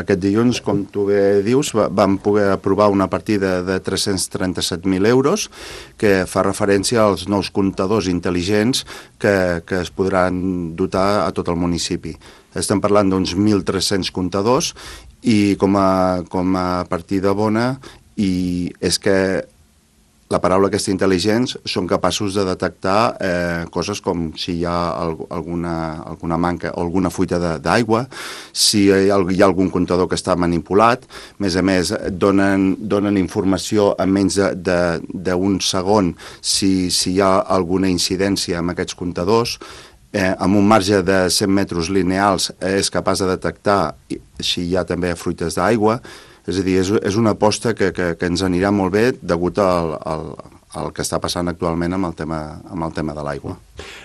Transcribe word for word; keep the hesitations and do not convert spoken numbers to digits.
aquest dilluns, com tu bé dius, va, vam poder aprovar una partida de tres-cents trenta-set mil euros que fa referència als nous comptadors intel·ligents que, que es podran dotar a tot el municipi. Estem parlant d'uns mil tres-cents comptadors i com a, com a partida bona i és que la paraula aquesta intel·ligents són capaços de detectar eh, coses com si hi ha alguna, alguna manca o alguna fuita d'aigua, si hi ha, hi ha algun comptador que està manipulat. A més a més, donen, donen informació en menys d'un segon si, si hi ha alguna incidència amb aquests comptadors. Eh, amb un marge de cent metres lineals eh, és capaç de detectar si hi ha també fruites d'aigua. És a dir, és, és una aposta que, que, que ens anirà molt bé degut al, al, al que està passant actualment amb el tema, amb el tema de l'aigua.